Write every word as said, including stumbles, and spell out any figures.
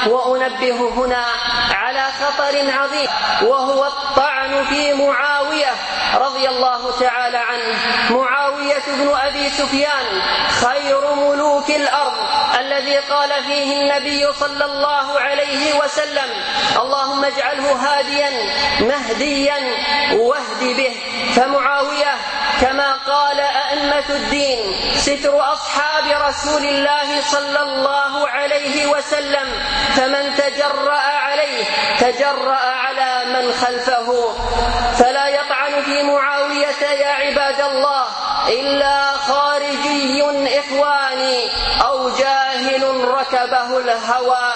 وأنبه هنا على خطر عظيم، وهو الطعن في معاوية رضي الله تعالى عنه. معاوية بن أبي سفيان خير ملوك الأرض، الذي قال فيه النبي صلى الله عليه وسلم: اللهم اجعله هاديا مهديا واهد به. فمعاوية كما قال أئمة الدين ستر أصحاب رسول الله صلى الله عليه وسلم، فمن تجرأ عليه تجرأ على من خلفه. فلا يطعن في معاوية يا عباد الله إلا خارجي إخواني أو جاهل ركبه الهوى.